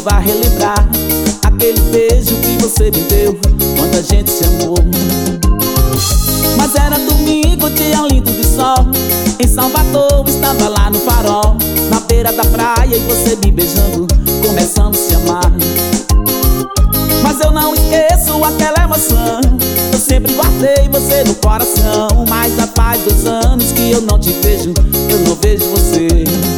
vai relembrar aquele beijo que você me deu quando a gente se amou. Mas era domingo, dia lindo de sol, em Salvador, estava lá no farol, na beira da praia, e você me beijando, começando a se amar. Mas eu não esqueço aquela emoção, eu sempre guardei você no coração. Mas já faz 2 anos que eu não te vejo, eu não vejo você.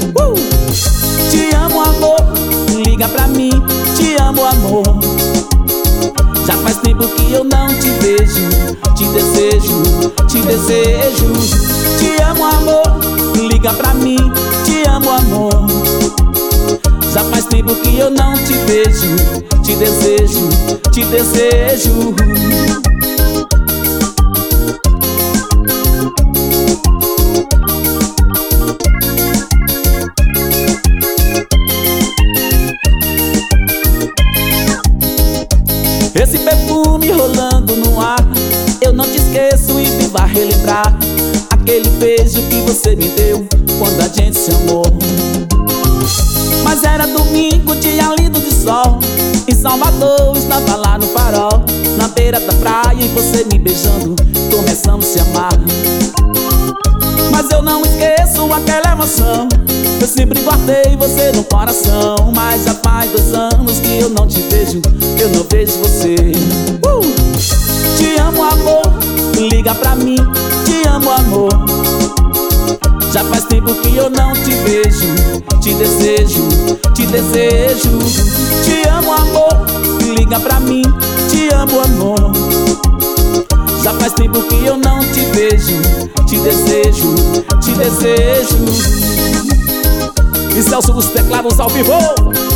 Te amo, amor, liga pra mim. Te amo, amor, já faz tempo que eu não te vejo. Te desejo, te desejo. Te amo, amor, liga pra mim. Te amo, amor, já faz tempo que eu não te vejo. Te desejo, te desejo. Esse perfume rolando no ar, eu não te esqueço e vivo a relembrar aquele beijo que você me deu quando a gente se amou. Mas era domingo, dia lindo de sol, em Salvador, estava lá no farol, na beira da praia, e você me beijando, começamos a se amar. Mas eu não esqueço aquela emoção, eu sempre guardei você no coração. Mas já faz 2 anos que eu não te vejo, eu não vejo você. Te amo, amor, liga pra mim. Te amo, amor, já faz tempo que eu não te vejo. Te desejo, te desejo. Te amo, amor, liga pra mim. Te amo, amor, já faz tempo que eu não te vejo. Te desejo, te desejo. E Celso dos teclados ao vivo.